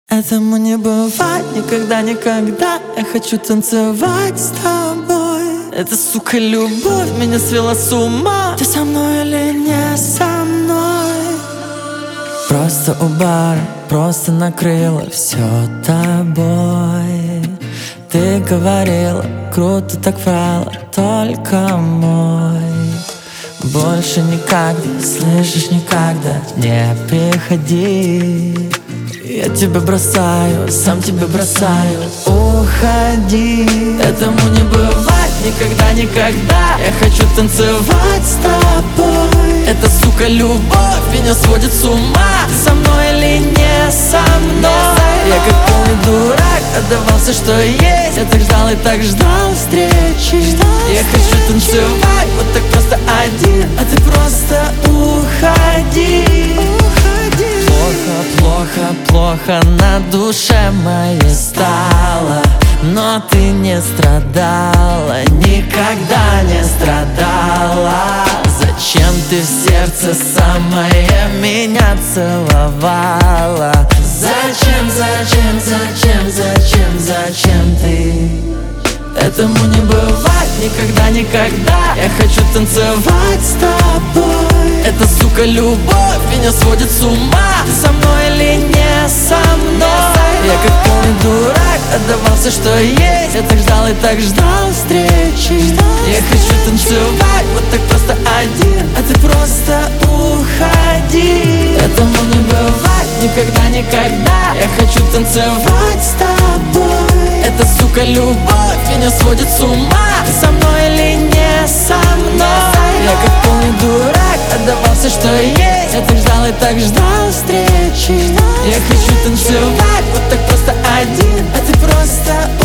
Этому не бывать никогда, никогда. Я хочу танцевать с тобой. Эта, сука, любовь меня свела с ума. Ты со мной или не со мной? Просто у бара, просто накрыло все тобой. Ты говорила, круто так врала, только мой. Больше никогда, слышишь, никогда не приходи. Я тебя бросаю, сам тебя бросаю. Уходи. Этому не бывать никогда, никогда. Я хочу танцевать с тобой. Эта, сука, любовь меня сводит с ума. Ты со мной или не со мной? Я как полный дурак отдавался, что есть. Я так ждал и так ждал встречи. Я хочу танцевать вот так просто один, а ты просто уходи. Плохо, плохо на душе моей стало. Но ты не страдала, никогда не страдала. Зачем ты в сердце самое меня целовала? Зачем ты? Этому не бывать никогда, никогда. Я хочу танцевать с тобой. Эта, сука, любовь меня сводит с ума. Ты со мной или не со мной? Я как полный дурак отдавался, что есть. Я так ждал и так ждал встречи. Я хочу танцевать вот так просто один, а ты просто уходи. Этому не бывать никогда, никогда. Я хочу танцевать с тобой. Эта, сука, любовь меня сводит с ума. Ты со мной или не со мной? Я как полный дурак отдавался, что есть. Я так ждал и так ждал встречи. Я хочу танцевать вот так просто один, а ты просто